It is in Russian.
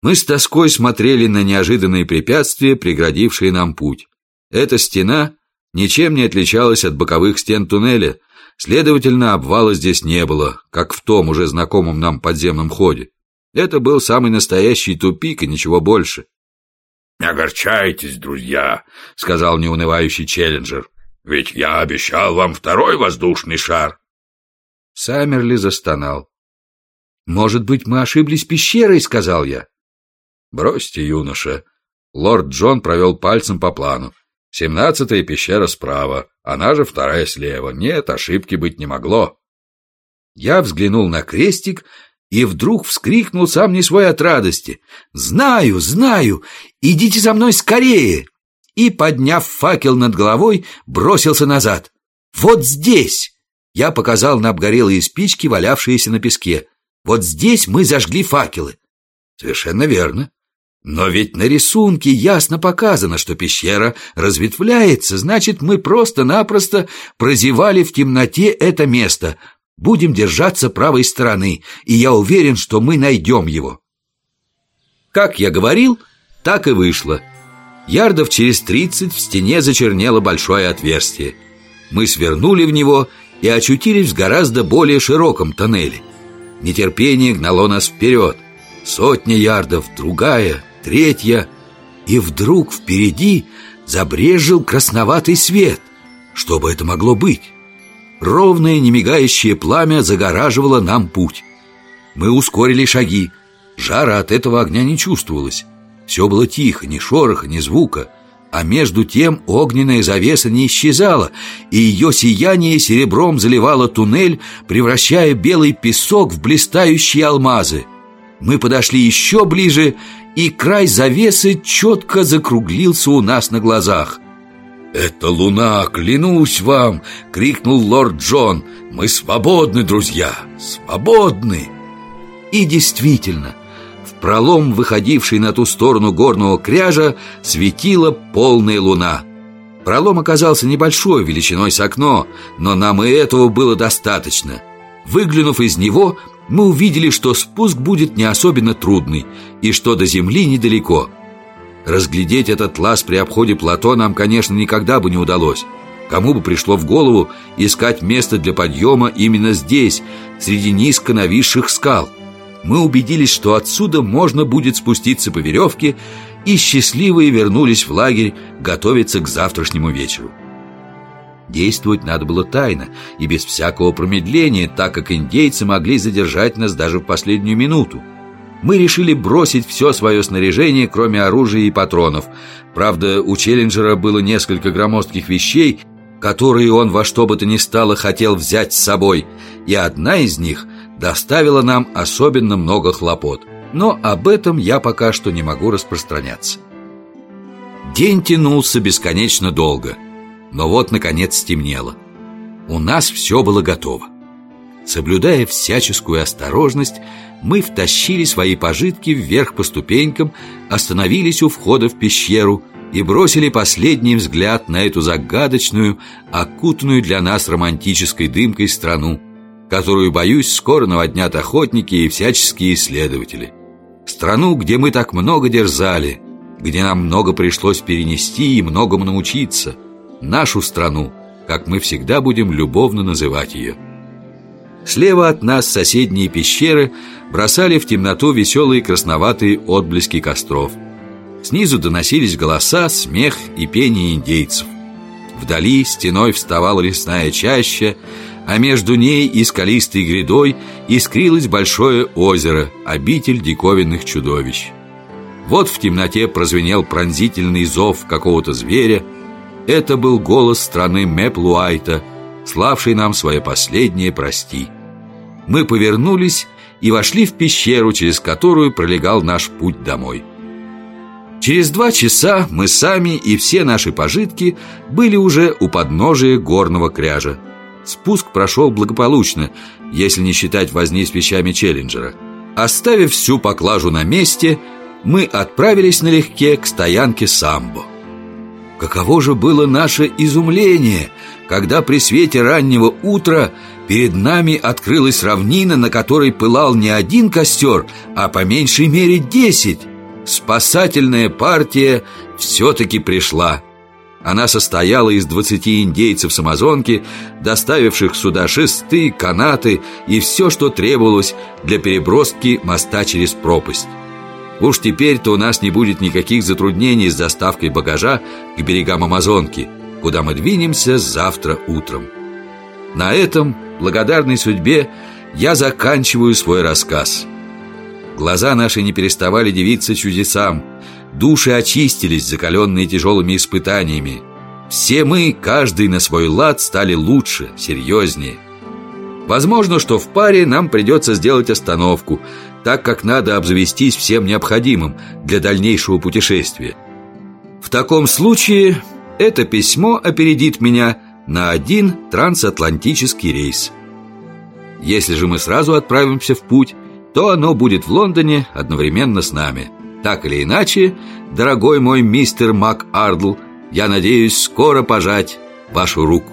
Мы с тоской смотрели на неожиданные препятствия, преградившие нам путь. Эта стена ничем не отличалась от боковых стен туннеля, следовательно, обвала здесь не было, как в том уже знакомом нам подземном ходе. Это был самый настоящий тупик и ничего больше. «Не огорчайтесь, друзья», — сказал неунывающий Челленджер. «Ведь я обещал вам второй воздушный шар». Саммерли застонал. «Может быть, мы ошиблись пещерой», — сказал я. «Бросьте, юноша». Лорд Джон провел пальцем по плану. 17-я пещера справа, она же 2-я слева. Нет, ошибки быть не могло. Я взглянул на крестик и вдруг вскрикнул, сам не свой от радости. «Знаю, знаю! Идите за мной скорее!» И, подняв факел над головой, бросился назад. «Вот здесь!» Я показал на обгорелые спички, валявшиеся на песке. «Вот здесь мы зажгли факелы». «Совершенно верно. Но ведь на рисунке ясно показано, что пещера разветвляется, значит, мы просто-напросто прозевали в темноте это место. Будем держаться правой стороны, и я уверен, что мы найдем его». Как я говорил, так и вышло. Ярдов через 30 в стене зачернело большое отверстие. Мы свернули в него и очутились в гораздо более широком тоннеле. Нетерпение гнало нас вперед. 100 ярдов, другая, 3-я. И вдруг впереди забрезжил красноватый свет. Что бы это могло быть? Ровное, немигающее пламя загораживало нам путь. Мы ускорили шаги. Жара от этого огня не чувствовалось. Все было тихо, ни шороха, ни звука. А между тем огненная завеса не исчезала, и ее сияние серебром заливало туннель, превращая белый песок в блистающие алмазы. Мы подошли еще ближе, и край завесы четко закруглился у нас на глазах. «Это луна, клянусь вам!» — крикнул лорд Джон. «Мы свободны, друзья, свободны!» И действительно, в пролом, выходивший на ту сторону горного кряжа, светила полная луна. Пролом оказался небольшой, величиной с окно, но нам и этого было достаточно. Выглянув из него, мы увидели, что спуск будет не особенно трудный и что до земли недалеко. Разглядеть этот лаз при обходе плато нам, конечно, никогда бы не удалось. Кому бы пришло в голову искать место для подъема именно здесь, среди низко нависших скал? Мы убедились, что отсюда можно будет спуститься по веревке, и счастливые вернулись в лагерь готовиться к завтрашнему вечеру. Действовать надо было тайно и без всякого промедления, так как индейцы могли задержать нас даже в последнюю минуту. Мы решили бросить все свое снаряжение, кроме оружия и патронов. Правда, у Челленджера было несколько громоздких вещей, которые он во что бы то ни стало хотел взять с собой, и одна из них доставила нам особенно много хлопот. Но об этом я пока что не могу распространяться. День тянулся бесконечно долго, но вот, наконец, стемнело. У нас все было готово. Соблюдая всяческую осторожность, мы втащили свои пожитки вверх по ступенькам, остановились у входа в пещеру и бросили последний взгляд на эту загадочную, окутанную для нас романтической дымкой страну, которую, боюсь, скоро наводнят охотники и всяческие исследователи. Страну, где мы так много дерзали, где нам много пришлось перенести и многому научиться. Нашу страну, как мы всегда будем любовно называть ее. Слева от нас соседние пещеры бросали в темноту веселые красноватые отблески костров. Снизу доносились голоса, смех и пение индейцев. Вдали стеной вставала лесная чаща, а между ней и скалистой грядой искрилось большое озеро, обитель диковинных чудовищ. Вот в темноте прозвенел пронзительный зов какого-то зверя. Это был голос страны Мэплуайта, славший нам свое последнее «прости». Мы повернулись и вошли в пещеру, через которую пролегал наш путь домой. Через 2 часа мы сами и все наши пожитки были уже у подножия горного кряжа. Спуск прошел благополучно, если не считать возни с вещами Челленджера. Оставив всю поклажу на месте, мы отправились налегке к стоянке Самбо. Каково же было наше изумление, когда при свете раннего утра перед нами открылась равнина, на которой пылал не один костер, а по меньшей мере 10. Спасательная партия все-таки пришла. Она состояла из 20 индейцев с Амазонки, доставивших сюда шесты, канаты и все, что требовалось для переброски моста через пропасть. Уж теперь-то у нас не будет никаких затруднений с доставкой багажа к берегам Амазонки, куда мы двинемся завтра утром. На этом, благодарной судьбе, я заканчиваю свой рассказ. Глаза наши не переставали дивиться чудесам, души очистились, закаленные тяжелыми испытаниями. Все мы, каждый на свой лад, стали лучше, серьезнее. Возможно, что в паре нам придется сделать остановку, так как надо обзавестись всем необходимым для дальнейшего путешествия. В таком случае это письмо опередит меня на 1 трансатлантический рейс. Если же мы сразу отправимся в путь, то оно будет в Лондоне одновременно с нами. Так или иначе, дорогой мой мистер МакАрдл, я надеюсь скоро пожать вашу руку.